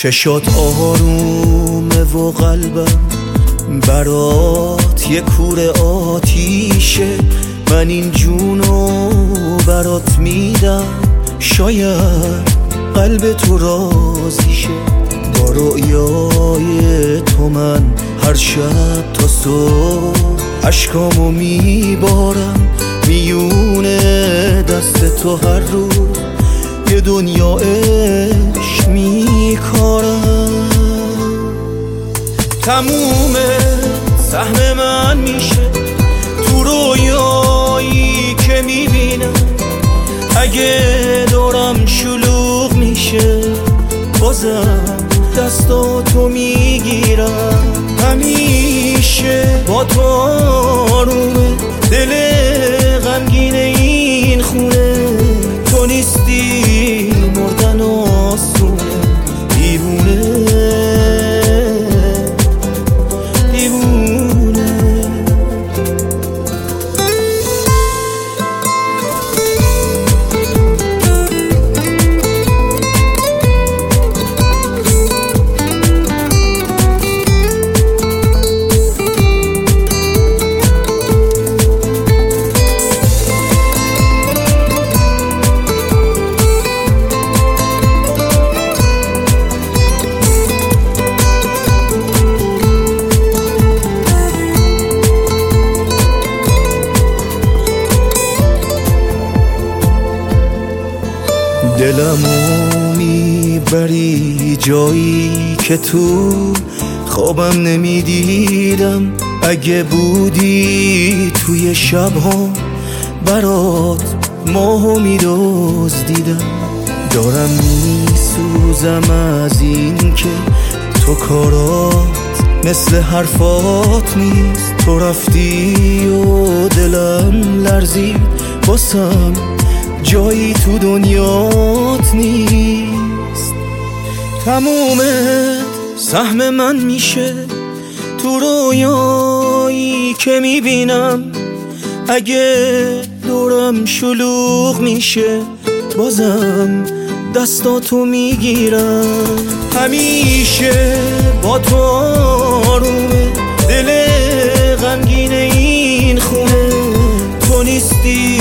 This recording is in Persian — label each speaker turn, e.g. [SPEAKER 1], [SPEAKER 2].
[SPEAKER 1] چشات آرومه و قلبم برات یه کوره آتیشه. من این جونو برات میدم، شاید قلب تو راضیشه. با رؤیای تو من هر شب تا صبح عشقامو میبارم، میونه دست تو هر روز یه دنیا عشق میکارم. تموم سهم من میشه تو رویایی که میبینم. اگه دورم شلوغ میشه بازم دستاتو میگیرم. همیشه با تو آرومه دل غمگین این خونه. تو نیستی مردن آسونه، دیوونه دیوونه. دلمو میبری جایی که تو خوابم نمیدیدم. اگه بودی توی شبها برات ماهو میدزدیدم. دارم میسوزم از این که تو کارات مثل حرفات نیست. تو رفتی و دلم لرزید، باسم جایی تو دنیات نیست. تمومت سهم من میشه تو رویایی که میبینم. اگه دورم شلوغ میشه بازم دستاتو میگیرم. همیشه با تو آرومه دل غمگین این خونه. تو نیستی